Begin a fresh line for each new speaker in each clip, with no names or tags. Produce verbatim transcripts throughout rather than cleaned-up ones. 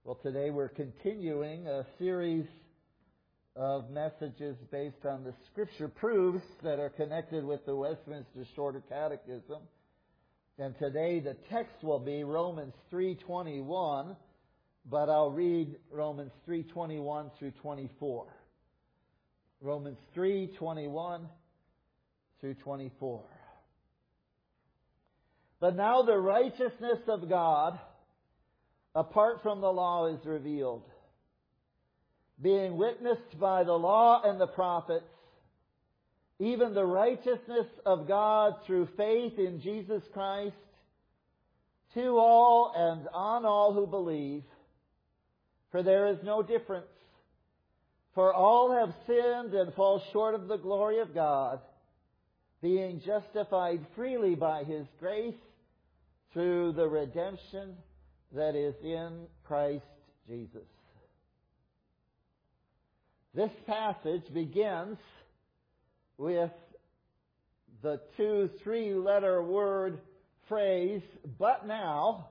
Well, today we're continuing a series of messages based on the Scripture proofs that are connected with the Westminster Shorter Catechism. And today the text will be Romans three twenty-one, but I'll read Romans three twenty-one through twenty-four. Romans three twenty-one through twenty-four. But now the righteousness of God, apart from the law, is revealed, being witnessed by the law and the prophets, even the righteousness of God through faith in Jesus Christ, to all and on all who believe. For there is no difference, for all have sinned and fall short of the glory of God, being justified freely by His grace through the redemption that is in Christ Jesus. This passage begins with the two, three-letter word phrase, but now.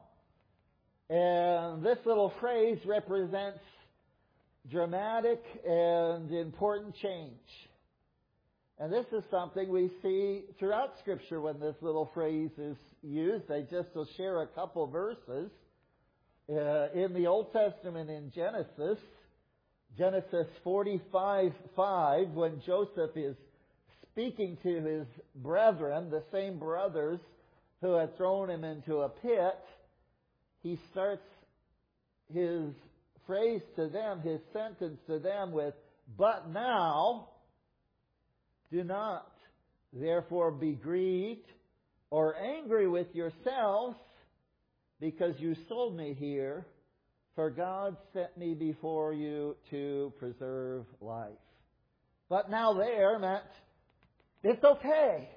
And this little phrase represents dramatic and important change. And this is something we see throughout Scripture when this little phrase is used. I just will share a couple verses. Uh, in the Old Testament in Genesis, Genesis forty-five five, when Joseph is speaking to his brethren, the same brothers who had thrown him into a pit, he starts his phrase to them, his sentence to them with, "But now, do not therefore be grieved or angry with yourselves, because you sold me here, for God sent me before you to preserve life." But now there meant, it's okay.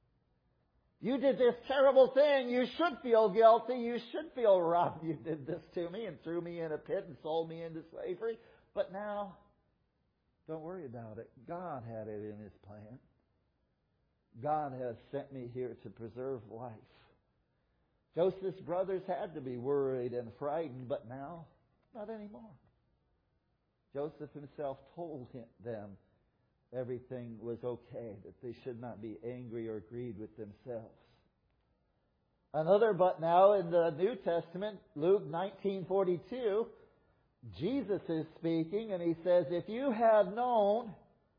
You did this terrible thing. You should feel guilty. You should feel robbed. You did this to me and threw me in a pit and sold me into slavery. But now, don't worry about it. God had it in His plan. God has sent me here to preserve life. Joseph's brothers had to be worried and frightened, but now, not anymore. Joseph himself told him, them everything was okay, that they should not be angry or grieved with themselves. Another but now in the New Testament, Luke nineteen forty-two, Jesus is speaking and He says, "If you had known,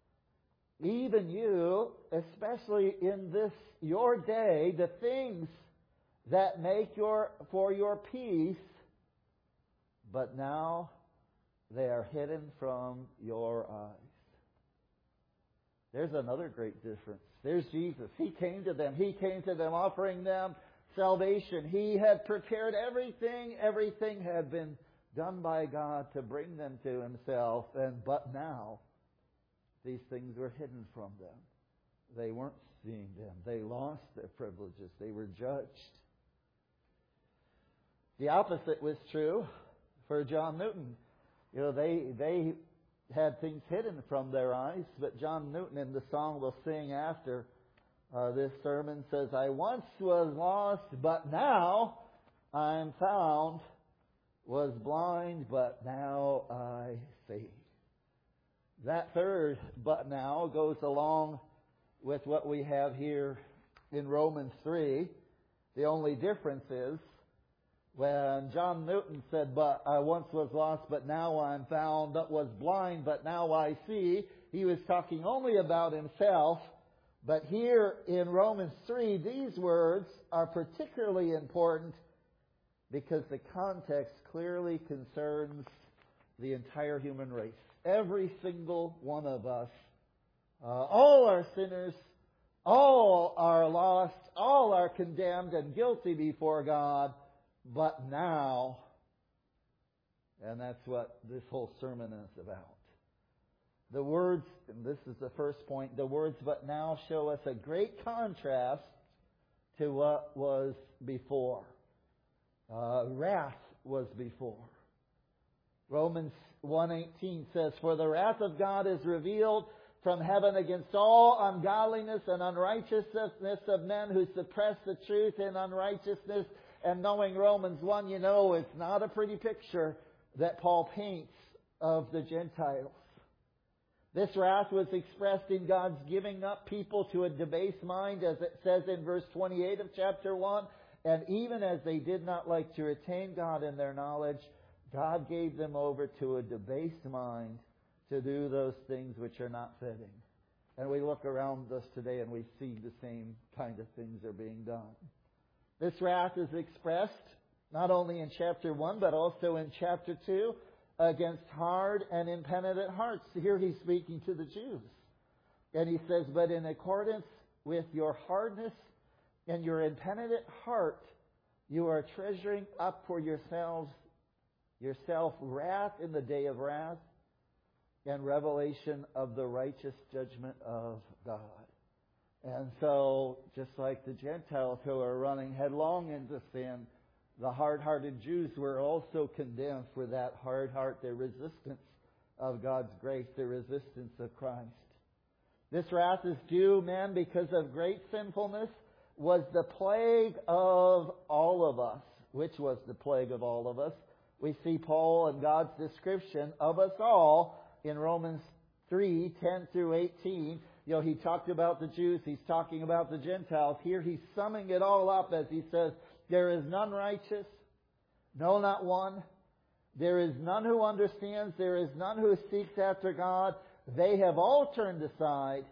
even you, especially in this your day, the things that make your for your peace, but now they are hidden from your eyes." There's another great difference. There's Jesus. He came to them. He came to them offering them salvation. He had prepared everything. Everything had been done by God to bring them to Himself. And but now, these things were hidden from them. They weren't seeing them. They lost their privileges. They were judged. The opposite was true for John Newton. You know, they they had things hidden from their eyes, but John Newton, in the song we'll sing after uh, this sermon, says, "I once was lost, but now I'm found, was blind, but now I see." That third "but now" goes along with what we have here in Romans three. The only difference is, when John Newton said, "But I once was lost, but now I'm found, but was blind, but now I see," he was talking only about himself. But here in Romans three, these words are particularly important because the context clearly concerns the entire human race. Every single one of us, uh, all are sinners, all are lost, all are condemned and guilty before God. But now, and that's what this whole sermon is about. The words, and this is the first point, the words "but now" show us a great contrast to what was before. Uh, wrath was before. Romans one eighteen says, "For the wrath of God is revealed from heaven against all ungodliness and unrighteousness of men who suppress the truth in unrighteousness." And knowing Romans one, you know it's not a pretty picture. that Paul paints of the Gentiles. This wrath was expressed in God's giving up people to a debased mind, as it says in verse twenty-eight of chapter one. And even as they did not like to retain God in their knowledge, God gave them over to a debased mind to do those things which are not fitting. And we look around us today and we see the same kind of things are being done. This wrath is expressed not only in chapter one, but also in chapter two, against hard and impenitent hearts. Here he's speaking to the Jews. And he says, but in accordance with your hardness and your impenitent heart, you are treasuring up for yourselves, yourself wrath in the day of wrath and revelation of the righteous judgment of God. And so, just like the Gentiles who are running headlong into sin, the hard-hearted Jews were also condemned for that hard heart, their resistance of God's grace, their resistance of Christ. This wrath is due, men, because of great sinfulness, was the plague of all of us. Which was the plague of all of us? We see Paul and God's description of us all in Romans three, ten through eighteen. You know, he talked about the Jews, he's talking about the Gentiles. Here he's summing it all up as he says, there is none righteous, no, not one. There is none who understands. There is none who seeks after God. They have all turned aside.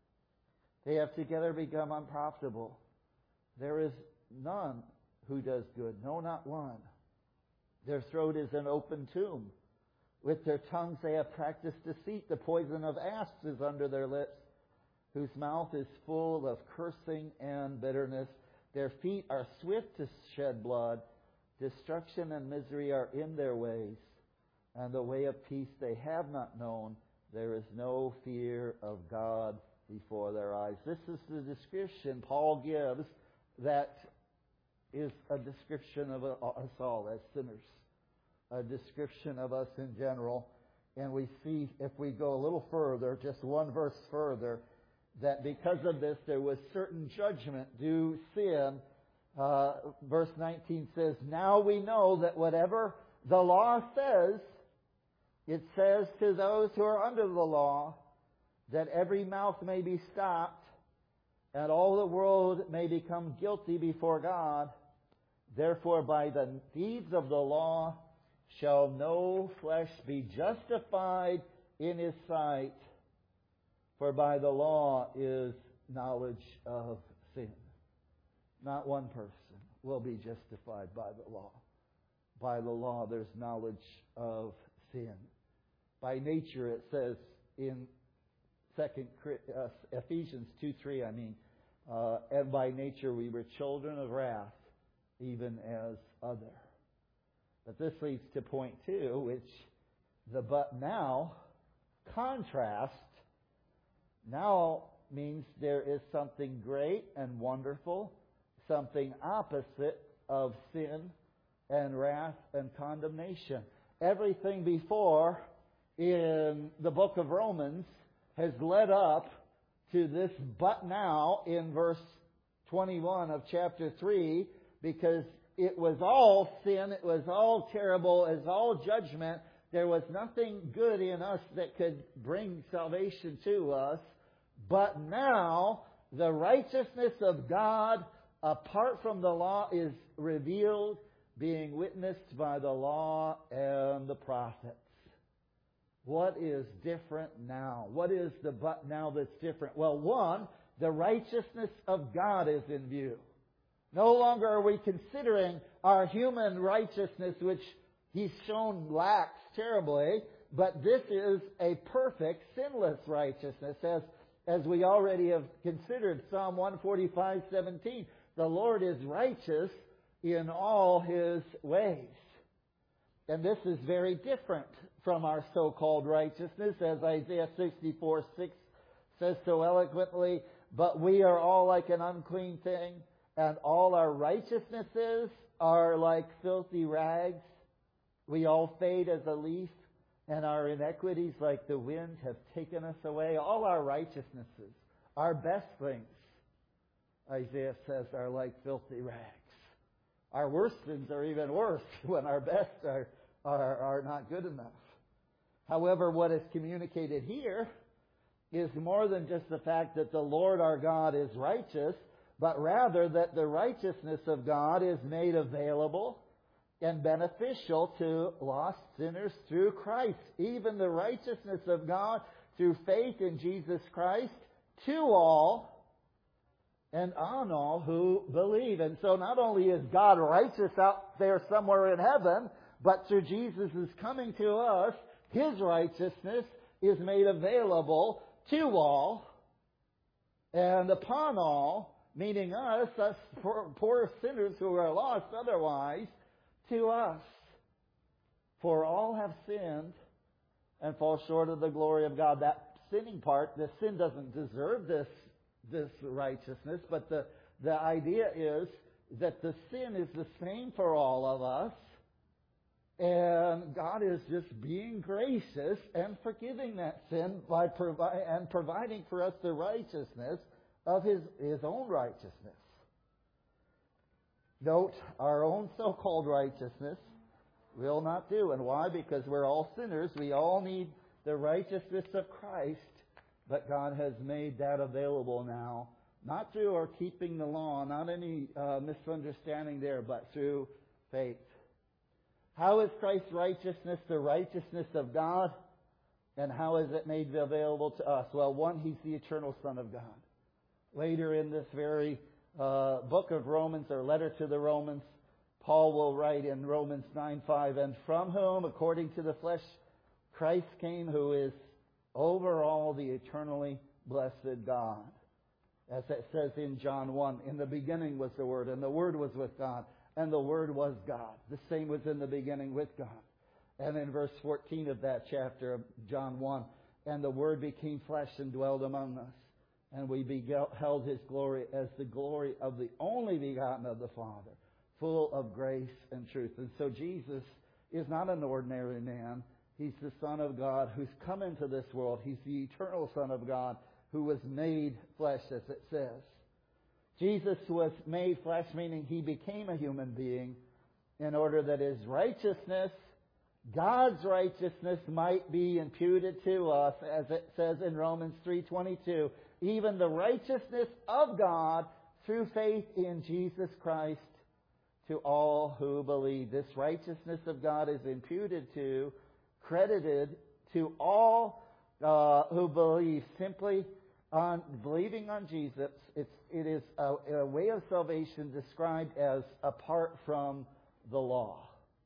They have together become unprofitable. There is none who does good, no, not one. Their throat is an open tomb. With their tongues they have practiced deceit. The poison of asps is under their lips, whose mouth is full of cursing and bitterness. Their feet are swift to shed blood. Destruction and misery are in their ways, and the way of peace they have not known. There is no fear of God before their eyes. This is the description Paul gives that is a description of us all as sinners, a description of us in general. And we see, if we go a little further, just one verse further, that because of this there was certain judgment due sin. Uh, verse nineteen says, now we know that whatever the law says, it says to those who are under the law, that every mouth may be stopped, and all the world may become guilty before God. Therefore, by the deeds of the law shall no flesh be justified in his sight, for by the law is knowledge of sin. Not one person will be justified by the law. By the law, there's knowledge of sin. By nature, it says in Second uh, Ephesians two three, I mean, uh, and by nature we were children of wrath, even as other. But this leads to point two, which the but now contrast now means there is something great and wonderful, something opposite of sin and wrath and condemnation. Everything before in the book of Romans has led up to this but now in verse twenty-one of chapter three, because it was all sin, it was all terrible, it was all judgment. There was nothing good in us that could bring salvation to us. But now the righteousness of God apart from the law is revealed, being witnessed by the law and the prophets. What is different now? What is the but now that's different? Well, one, the righteousness of God is in view. No longer are we considering our human righteousness, which He's shown lacks terribly, but this is a perfect, sinless righteousness, as, as we already have considered Psalm one forty-five seventeen. The Lord is righteous in all His ways. And this is very different from our so-called righteousness, as Isaiah sixty-four six says so eloquently, but we are all like an unclean thing, and all our righteousnesses are like filthy rags. We all fade as a leaf, and our iniquities like the wind have taken us away. All our righteousnesses, our best things, Isaiah says, are like filthy rags. Our worst sins are even worse when our best are, are, are not good enough. However, what is communicated here is more than just the fact that the Lord our God is righteous, but rather that the righteousness of God is made available and beneficial to lost sinners through Christ. Even the righteousness of God through faith in Jesus Christ to all and on all who believe. And so not only is God righteous out there somewhere in heaven, but through Jesus' coming to us, His righteousness is made available to all and upon all, meaning us, us poor, poor sinners who are lost otherwise, to us. For all have sinned and fall short of the glory of God. That sinning part, the sin doesn't deserve this, this righteousness, but the, the idea is that the sin is the same for all of us. And God is just being gracious and forgiving that sin by provi- and providing for us the righteousness of His, His own righteousness. Note, our own so-called righteousness will not do. And why? Because we're all sinners. We all need the righteousness of Christ. But God has made that available now. Not through our keeping the law, not any uh, misunderstanding there, but through faith. How is Christ's righteousness the righteousness of God? And how is it made available to us? Well, one, He's the eternal Son of God. Later in this very uh, book of Romans, or letter to the Romans, Paul will write in Romans nine five, and from whom, according to the flesh, Christ came, who is over all the eternally blessed God. As it says in John one, in the beginning was the Word, and the Word was with God. And the Word was God. The same was in the beginning with God. And in verse fourteen of that chapter of John one, and the Word became flesh and dwelled among us. And we beheld His glory as the glory of the only begotten of the Father, full of grace and truth. And so Jesus is not an ordinary man. He's the Son of God who's come into this world. He's the eternal Son of God who was made flesh, as it says. Jesus was made flesh, meaning He became a human being in order that His righteousness, God's righteousness, might be imputed to us, as it says in Romans three twenty-two, even the righteousness of God through faith in Jesus Christ to all who believe. This righteousness of God is imputed to, credited to all uh, who believe simply on believing on Jesus. It's, it is a, a way of salvation described as apart from the law.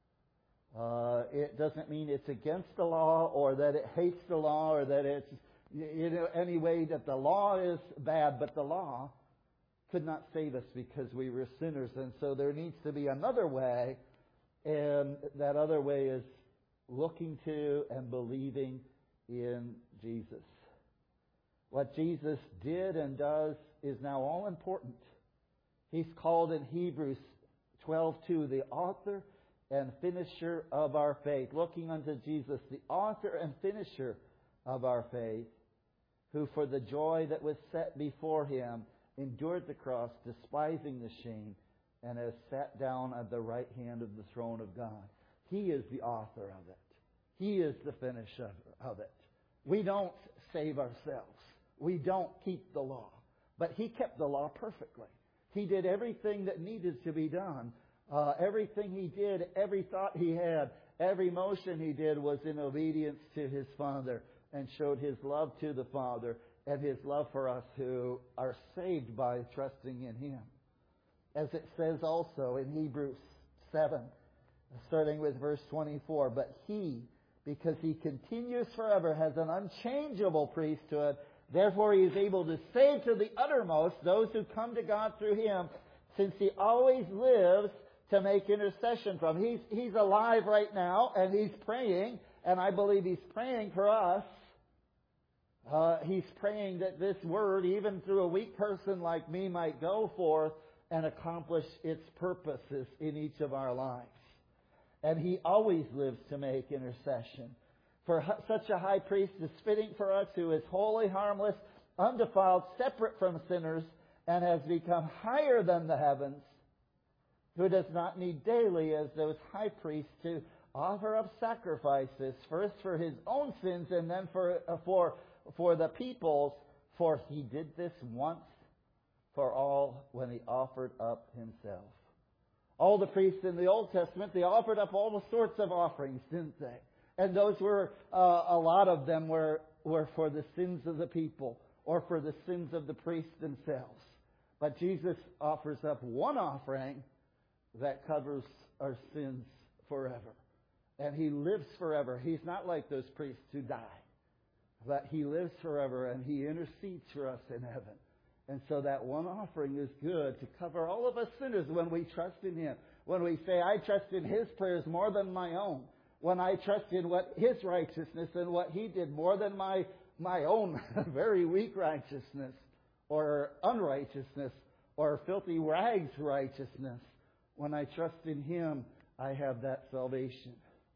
Uh, it doesn't mean it's against the law or that it hates the law or that it's, you know, any way that the law is bad, but the law could not save us because we were sinners. And so there needs to be another way, and that other way is looking to and believing in Jesus. What Jesus did and does is now all important. He's called in Hebrews twelve two the author and finisher of our faith. Looking unto Jesus, the author and finisher of our faith, who for the joy that was set before Him endured the cross, despising the shame, and has sat down at the right hand of the throne of God. He is the author of it. He is the finisher of it. We don't save ourselves. We don't keep the law. But He kept the law perfectly. He did everything that needed to be done. Uh, everything He did, every thought He had, every motion He did was in obedience to His Father and showed His love to the Father and His love for us who are saved by trusting in Him. As it says also in Hebrews seven, starting with verse twenty-four, but He, because He continues forever, has an unchangeable priesthood. Therefore He is able to save to the uttermost those who come to God through Him, since He always lives to make intercession for them. He's, he's alive right now, and He's praying, and I believe He's praying for us. Uh, he's praying that this word, even through a weak person like me, might go forth and accomplish its purposes in each of our lives. And He always lives to make intercession. For such a high priest is fitting for us, who is holy, harmless, undefiled, separate from sinners, and has become higher than the heavens, who does not need daily, as those high priests, to offer up sacrifices, first for his own sins and then for, uh, for, for the people's, for he did this once for all when he offered up himself. All the priests in the Old Testament, they offered up all sorts of offerings, didn't they? And those were, uh, a lot of them were, were for the sins of the people or for the sins of the priests themselves. But Jesus offers up one offering that covers our sins forever. And he lives forever. He's not like those priests who die. But he lives forever and he intercedes for us in heaven. And so that one offering is good to cover all of us sinners when we trust in him. When we say, I trust in his prayers more than my own. When I trust in what his righteousness and what he did more than my, my own very weak righteousness or unrighteousness or filthy rags righteousness. When I trust in him, I have that salvation.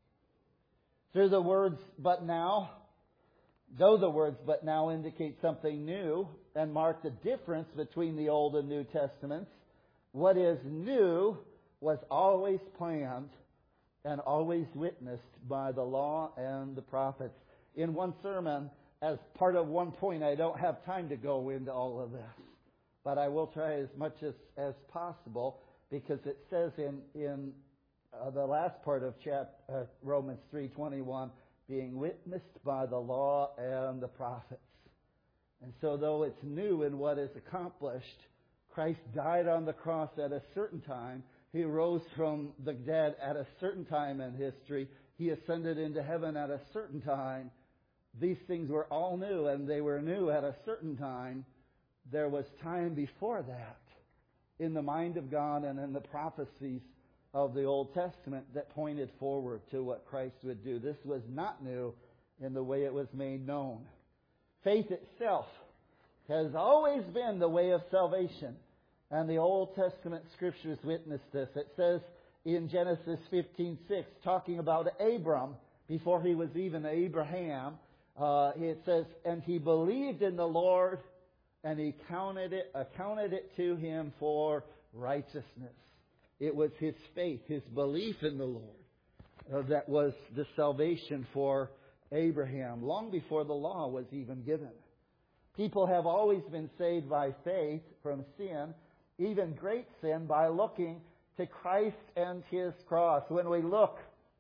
Through the words, but now, though the words but now indicate something new and mark the difference between the Old and New Testaments, what is new was always planned and always witnessed by the law and the prophets. In one sermon, as part of one point, I don't have time to go into all of this, but I will try as much as, as possible, because it says in, in uh, the last part of chapter, uh, Romans three twenty-one, being witnessed by the law and the prophets. And so though it's new in what is accomplished, Christ died on the cross at a certain time. He rose from the dead at a certain time in history. He ascended into heaven at a certain time. These things were all new, and they were new at a certain time. There was time before that in the mind of God and in the prophecies of the Old Testament that pointed forward to what Christ would do. This was not new in the way it was made known. Faith itself has always been the way of salvation. And the Old Testament Scriptures witness this. It says in Genesis fifteen six, talking about Abram, before he was even Abraham, uh, it says, and he believed in the Lord, and he counted it, accounted it to him for righteousness. It was his faith, his belief in the Lord, uh, that was the salvation for Abraham, long before the law was even given. People have always been saved by faith from sin, even great sin, by looking to Christ and his cross. When we look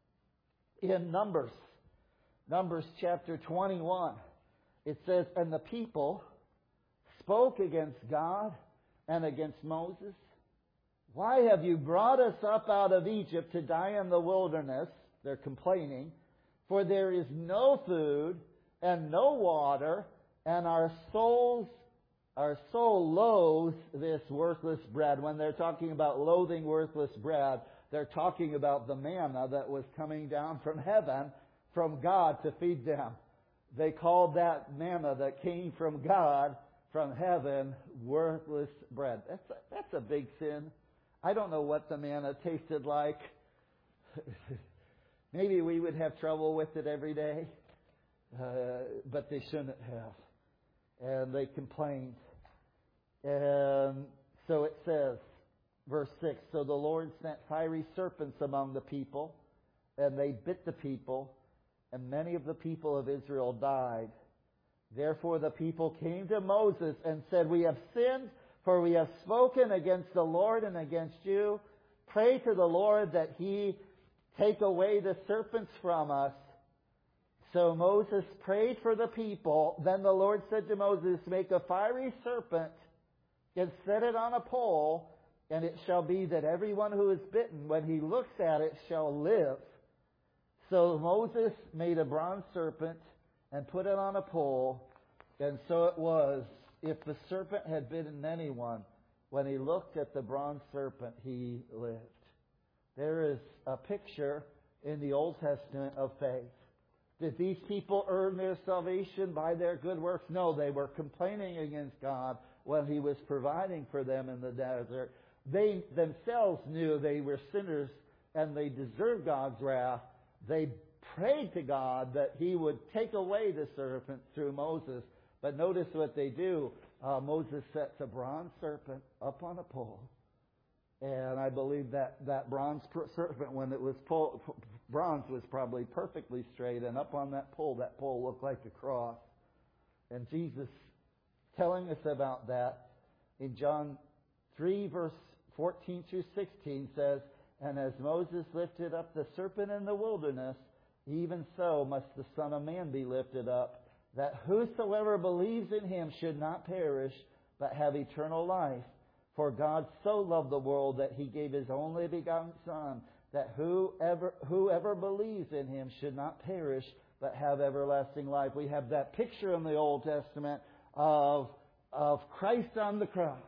in Numbers, Numbers chapter twenty-one, it says, and the people spoke against God and against Moses. Why have you brought us up out of Egypt to die in the wilderness? They're complaining. For there is no food and no water, and our souls, our soul loathes this worthless bread. When they're talking about loathing worthless bread, they're talking about the manna that was coming down from heaven from God to feed them. They called that manna that came from God, from heaven, worthless bread. That's a, that's a big sin. I don't know what the manna tasted like. Maybe we would have trouble with it every day, uh, but they shouldn't have. And they complained. And so it says, verse six, so the Lord sent fiery serpents among the people, and they bit the people, and many of the people of Israel died. Therefore the people came to Moses and said, we have sinned, for we have spoken against the Lord and against you. Pray to the Lord that he take away the serpents from us. So Moses prayed for the people. Then the Lord said to Moses, make a fiery serpent and set it on a pole, and it shall be that everyone who is bitten, when he looks at it, shall live. So Moses made a bronze serpent and put it on a pole, and so it was. If the serpent had bitten anyone, when he looked at the bronze serpent, he lived. There is a picture in the Old Testament of faith. Did these people earn their salvation by their good works? No, they were complaining against God when he was providing for them in the desert. They themselves knew they were sinners and they deserved God's wrath. They prayed to God that he would take away the serpent through Moses. But notice what they do. Uh, Moses sets a bronze serpent up on a pole. And I believe that, that bronze serpent, when it was pull, bronze was probably perfectly straight, and up on that pole, that pole looked like a cross. And Jesus telling us about that in John three, verse fourteen through sixteen says, "And as Moses lifted up the serpent in the wilderness, even so must the Son of Man be lifted up, that whosoever believes in him should not perish, but have eternal life. For God so loved the world that he gave his only begotten Son, that whoever whoever believes in him should not perish, but have everlasting life." We have that picture in the Old Testament of, of Christ on the cross.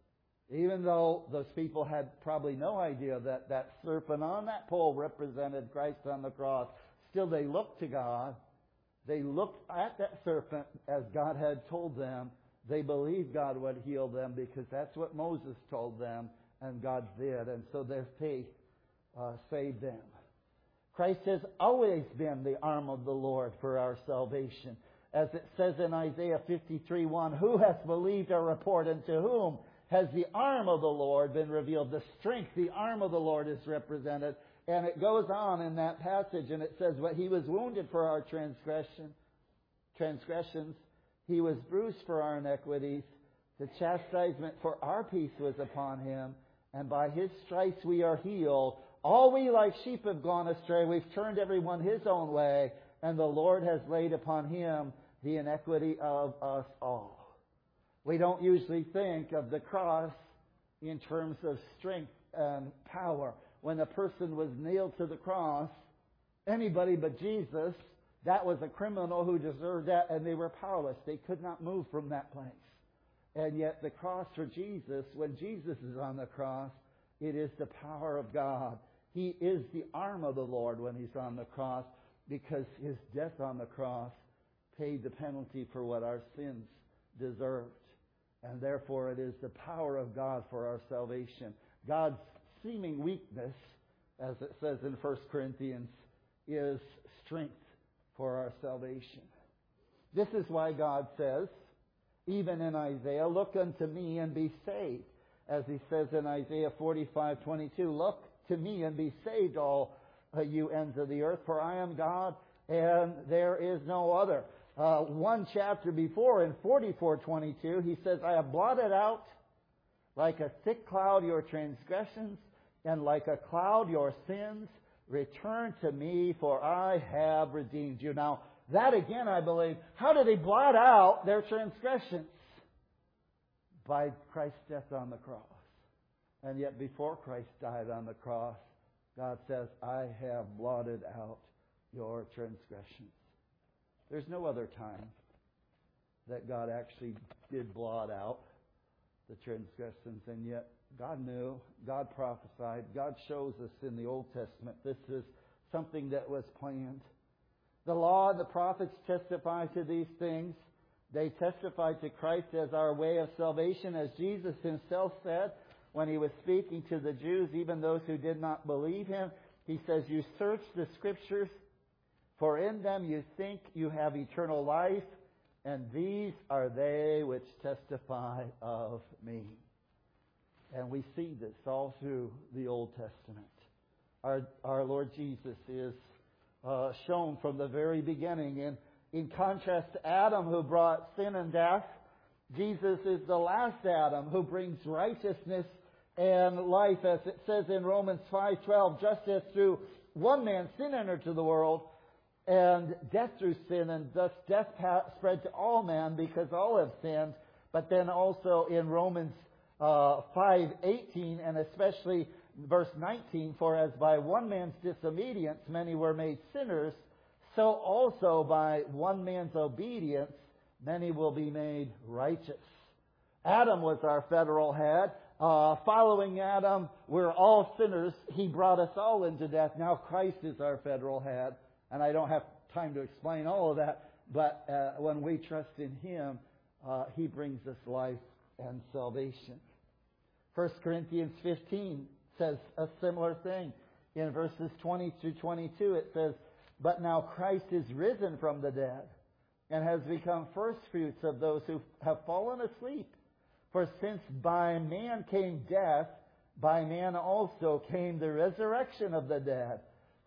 Even though those people had probably no idea that that serpent on that pole represented Christ on the cross, still they looked to God. They looked at that serpent as God had told them. They believed God would heal them because that's what Moses told them, and God did. And so their faith uh, saved them. Christ has always been the arm of the Lord for our salvation. As it says in Isaiah fifty-three one, "Who hath believed our report, and to whom has the arm of the Lord been revealed?" The strength, the arm of the Lord is represented. And it goes on in that passage, and it says, "But he was wounded for our transgression, transgressions. He was bruised for our iniquities. The chastisement for our peace was upon him. And by his stripes we are healed. All we like sheep have gone astray. We've turned everyone his own way. And the Lord has laid upon him the iniquity of us all." We don't usually think of the cross in terms of strength and power. When a person was nailed to the cross, anybody but Jesus, that was a criminal who deserved that, and they were powerless. They could not move from that place. And yet the cross for Jesus, when Jesus is on the cross, it is the power of God. He is the arm of the Lord when he's on the cross, because his death on the cross paid the penalty for what our sins deserved. And therefore it is the power of God for our salvation. God's seeming weakness, as it says in First Corinthians, is strength for our salvation. This is why God says, even in Isaiah, "Look unto me and be saved." As he says in Isaiah forty-five twenty-two, "Look to me and be saved, all you ends of the earth, for I am God and there is no other." Uh, one chapter before, in forty-four twenty-two, he says, "I have blotted out like a thick cloud your transgressions, and like a cloud your sins. Return to me, for I have redeemed you." Now, that again, I believe, how did he blot out their transgressions? By Christ's death on the cross. And yet before Christ died on the cross, God says, "I have blotted out your transgressions." There's no other time that God actually did blot out the transgressions, and yet God knew, God prophesied, God shows us in the Old Testament this is something that was planned. The law and the prophets testify to these things. They testify to Christ as our way of salvation, as Jesus himself said when he was speaking to the Jews, even those who did not believe him. He says, "You search the Scriptures, for in them you think you have eternal life, and these are they which testify of me." And we see this all through the Old Testament. Our, our Lord Jesus is uh, shown from the very beginning. And in contrast to Adam, who brought sin and death, Jesus is the last Adam who brings righteousness and life. As it says in Romans five twelve, "Just as through one man sin entered to the world, and death through sin, and thus death spread to all men because all have sinned." But then also in Romans uh, five eighteen, and especially verse nineteen, "For as by one man's disobedience many were made sinners, so also by one man's obedience many will be made righteous." Adam was our federal head. Uh, following Adam, we're all sinners. He brought us all into death. Now Christ is our federal head. And I don't have time to explain all of that, but uh, when we trust in him, uh, he brings us life and salvation. First Corinthians fifteen says a similar thing. In verses twenty through twenty-two, it says, "But now Christ is risen from the dead, and has become firstfruits of those who have fallen asleep. For since by man came death, by man also came the resurrection of the dead.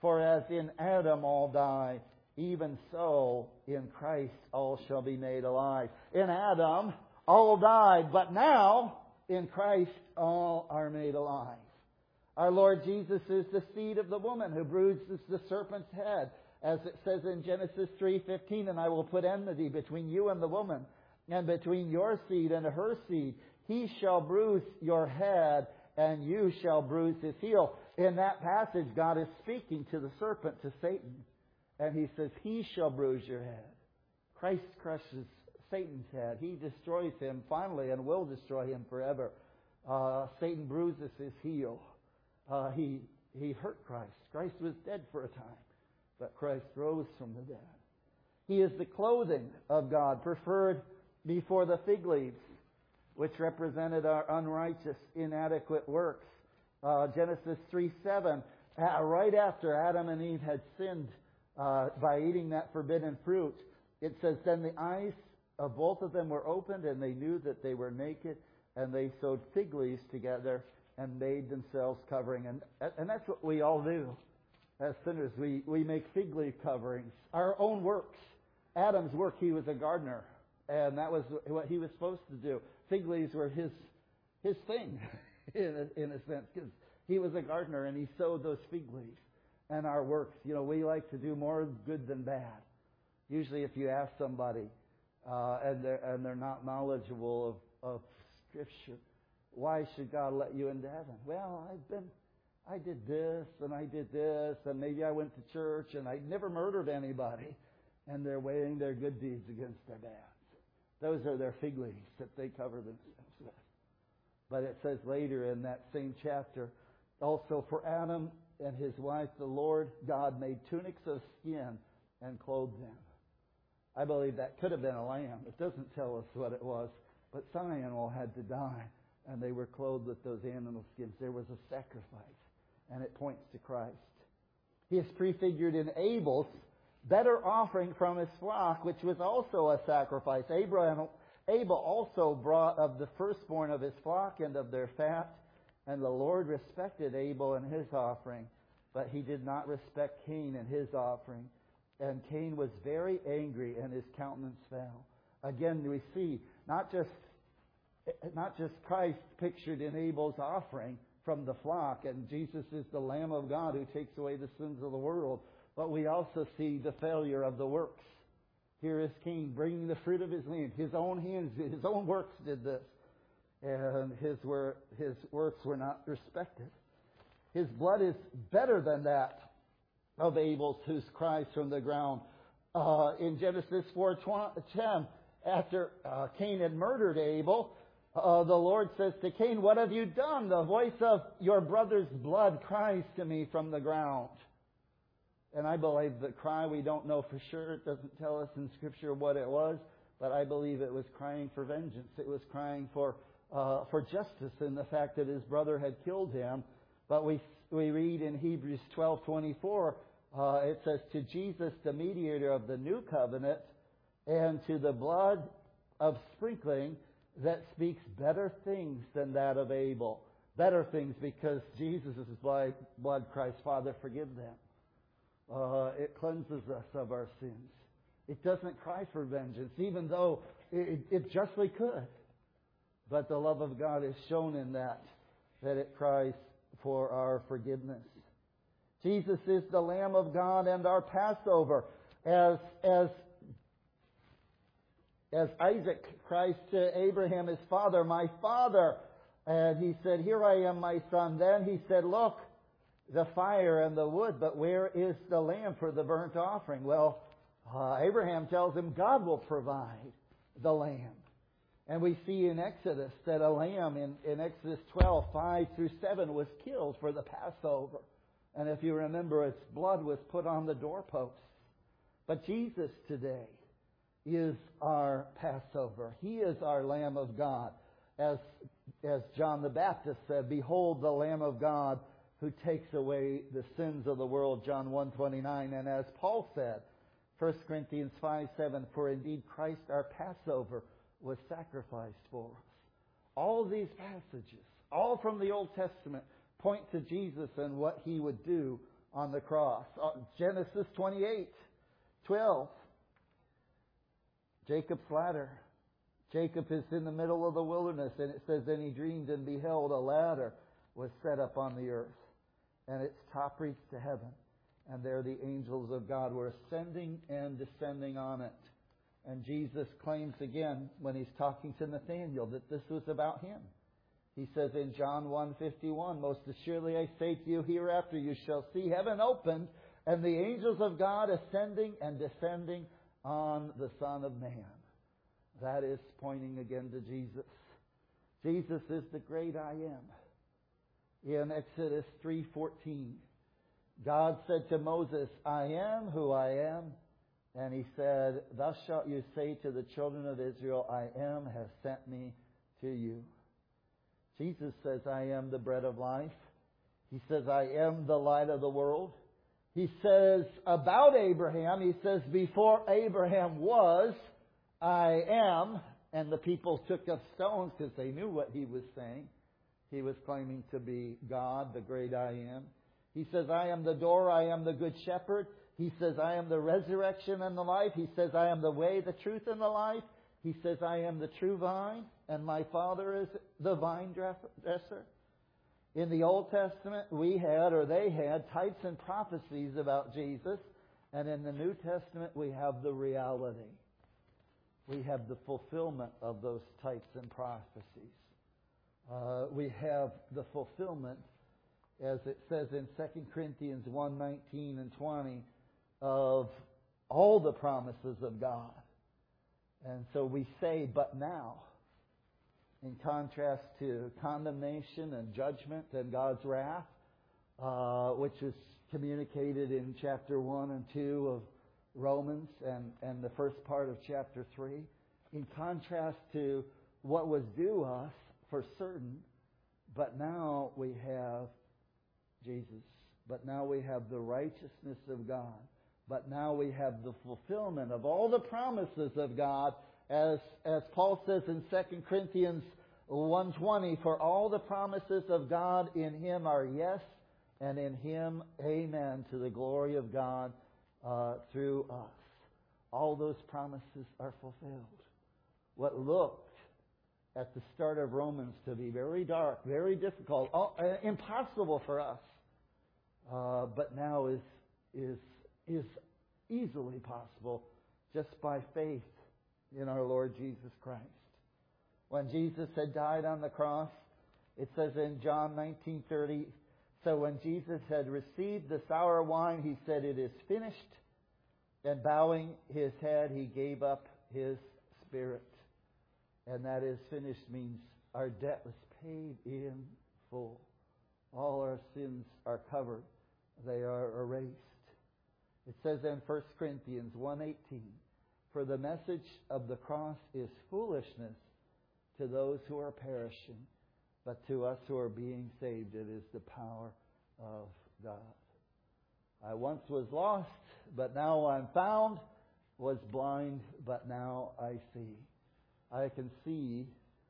For as in Adam all die, even so in Christ all shall be made alive. In Adam all died, but now in Christ all are made alive. Our Lord Jesus is the seed of the woman who bruises the serpent's head. As it says in Genesis three fifteen, and I will put enmity between you and the woman, and between your seed and her seed. He shall bruise your head, and you shall bruise his heel. In that passage, God is speaking to the serpent, to Satan. And he says, he shall bruise your head. Christ crushes Satan's head. He destroys him finally and will destroy him forever. Uh, Satan bruises his heel. Uh, he, he hurt Christ. Christ was dead for a time, but Christ rose from the dead. He is the clothing of God, preferred before the fig leaves, which represented our unrighteous, inadequate works. Uh, Genesis three seven, uh, right after Adam and Eve had sinned uh, by eating that forbidden fruit, it says, then the eyes of both of them were opened, and they knew that they were naked, and they sewed fig leaves together and made themselves covering. And, and that's what we all do as sinners. We, we make fig leaf coverings, our own works. Adam's work, he was a gardener, and that was what he was supposed to do. Fig leaves were his his thing, in a, in a sense, because he was a gardener and he sowed those fig leaves. And our works, you know, we like to do more good than bad. Usually, if you ask somebody uh, and they're and they're not knowledgeable of, of Scripture, why should God let you into heaven? Well, I've been, I did this and I did this, and maybe I went to church and I never murdered anybody, and they're weighing their good deeds against their bad. Those are their fig leaves that they cover themselves with. But it says later in that same chapter, also for Adam and his wife, the Lord God made tunics of skin and clothed them. I believe that could have been a lamb. It doesn't tell us what it was. But some animal had to die, and they were clothed with those animal skins. There was a sacrifice, and it points to Christ. He is prefigured in Abel's better offering from his flock, which was also a sacrifice. Abraham, Abel also brought of the firstborn of his flock and of their fat, and the Lord respected Abel and his offering, but he did not respect Cain and his offering. And Cain was very angry, and his countenance fell. Again, we see not just not just Christ pictured in Abel's offering from the flock, and Jesus is the Lamb of God who takes away the sins of the world, but we also see the failure of the works. Here is Cain bringing the fruit of his land. His own hands, his own works did this. And his, were, his works were not respected. His blood is better than that of Abel's, whose cries from the ground. Uh, in Genesis four ten, after uh, Cain had murdered Abel, uh, the Lord says to Cain, "What have you done? The voice of your brother's blood cries to me from the ground." And I believe the cry, we don't know for sure. It doesn't tell us in Scripture what it was, but I believe it was crying for vengeance. It was crying for uh, for justice in the fact that his brother had killed him. But we we read in Hebrews twelve twenty-four, uh, it says, "To Jesus, the mediator of the new covenant, and to the blood of sprinkling that speaks better things than that of Abel." Better things because Jesus' blood, blood cries, "Father, forgive them." Uh, it cleanses us of our sins. It doesn't cry for vengeance, even though it, it justly could. But the love of God is shown in that, that it cries for our forgiveness. Jesus is the Lamb of God and our Passover. As, as, as Isaac cries to Abraham, his father, "My father," and he said, "Here I am, my son." Then he said, "Look, the fire and the wood, but where is the lamb for the burnt offering?" Well, uh, Abraham tells him God will provide the lamb. And we see in Exodus that a lamb in, in Exodus twelve, five through seven was killed for the Passover. And if you remember, its blood was put on the doorposts. But Jesus today is our Passover. He is our Lamb of God. As, as John the Baptist said, "Behold the Lamb of God who takes away the sins of the world," John one twenty-nine. And as Paul said, First Corinthians five seven, "For indeed Christ our Passover was sacrificed for us." All these passages, all from the Old Testament, point to Jesus and what He would do on the cross. Genesis twenty-eight twelve. Jacob's ladder. Jacob is in the middle of the wilderness, and it says, "Then he dreamed and beheld a ladder was set up on the earth, and its top reached to heaven. And there the angels of God were ascending and descending on it." And Jesus claims again, when he's talking to Nathanael, that this was about him. He says in John one fifty-one, "Most assuredly I say to you, hereafter you shall see heaven opened, and the angels of God ascending and descending on the Son of Man." That is pointing again to Jesus. Jesus is the great I am. In Exodus three fourteen, God said to Moses, "I am who I am." And he said, "Thus shalt you say to the children of Israel, I am has sent me to you." Jesus says, "I am the bread of life." He says, "I am the light of the world." He says about Abraham, he says, "Before Abraham was, I am." And the people took up stones because they knew what he was saying. He was claiming to be God, the great I am. He says, "I am the door, I am the good shepherd." He says, "I am the resurrection and the life." He says, "I am the way, the truth, and the life." He says, "I am the true vine, and my Father is the vine dresser." In the Old Testament, we had, or they had, types and prophecies about Jesus. And in the New Testament, we have the reality. We have the fulfillment of those types and prophecies. Uh, we have the fulfillment, as it says in Second Corinthians one nineteen and twenty, of all the promises of God. And so we say, "But now," in contrast to condemnation and judgment and God's wrath, uh, which is communicated in chapter one and two of Romans and, and the first part of chapter three. In contrast to what was due us for certain, but now we have Jesus. But now we have the righteousness of God. But now we have the fulfillment of all the promises of God, as as Paul says in Second Corinthians one twenty, "For all the promises of God in Him are yes, and in Him amen, to the glory of God uh, through us." All those promises are fulfilled. What looked at the start of Romans to be very dark, very difficult, uh, impossible for us, uh, but now is is is easily possible just by faith in our Lord Jesus Christ. When Jesus had died on the cross, it says in John nineteen thirty, "So when Jesus had received the sour wine, he said, 'It is finished.' And bowing his head, he gave up his spirit." And that is finished means our debt was paid in full. All our sins are covered. They are erased. It says in First Corinthians one eighteen, "For the message of the cross is foolishness to those who are perishing, but to us who are being saved, it is the power of God. I once was lost, but now I'm found, was blind, but now I see." I can see,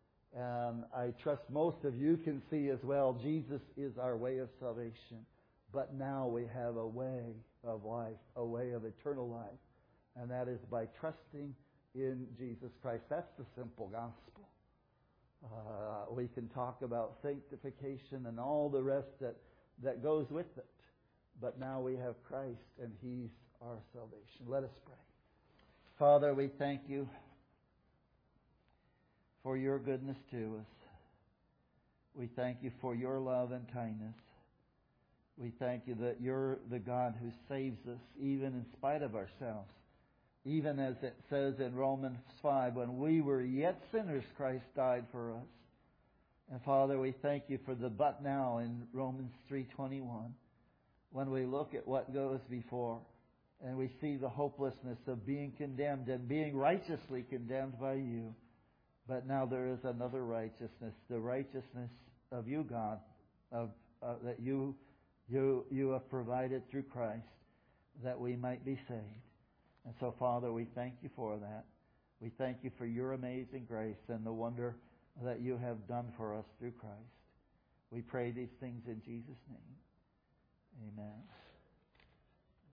and I trust most of you can see as well, Jesus is our way of salvation. But now we have a way of life, a way of eternal life, and that is by trusting in Jesus Christ. That's the simple gospel. Uh, we can talk about sanctification and all the rest that, that goes with it. But now we have Christ, and He's our salvation. Let us pray. Father, we thank You for Your goodness to us. We thank You for Your love and kindness. We thank You that You're the God who saves us even in spite of ourselves. Even as it says in Romans five, "When we were yet sinners, Christ died for us." And Father, we thank You for the "but now" in Romans three twenty-one. When we look at what goes before and we see the hopelessness of being condemned and being righteously condemned by You. But now there is another righteousness, the righteousness of You, God, of uh, that You You You have provided through Christ, that we might be saved. And so, Father, we thank You for that. We thank You for Your amazing grace and the wonder that You have done for us through Christ. We pray these things in Jesus' name. Amen.